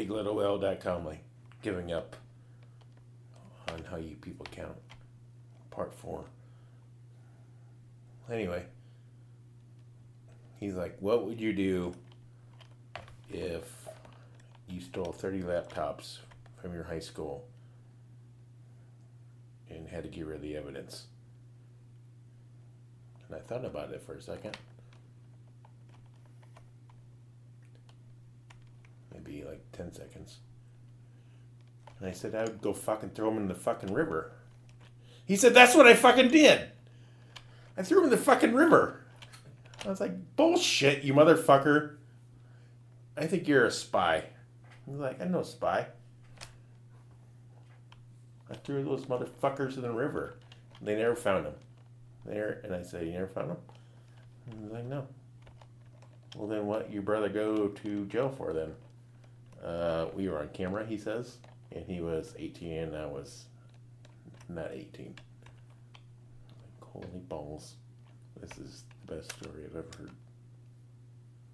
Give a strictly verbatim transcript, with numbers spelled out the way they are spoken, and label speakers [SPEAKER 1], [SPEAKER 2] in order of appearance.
[SPEAKER 1] big little L dot com, like giving up on how you people count. Part four. Anyway, he's like, what would you do if you stole thirty laptops from your high school and had to get rid of the evidence? And I thought about it for a second. Maybe like ten seconds. And I said, I would go fucking throw them in the fucking river. He said, that's what I fucking did. I threw him in the fucking river. I was like, bullshit, you motherfucker. I think you're a spy. He's like, I'm no spy. I threw those motherfuckers in the river. They never found him. There, and I said, you never found him? And he's like, no. Well, then what your brother go to jail for then? Uh, we were on camera, he says. And he was eighteen and I was not eighteen. Like, holy balls. This is the best story I've ever heard.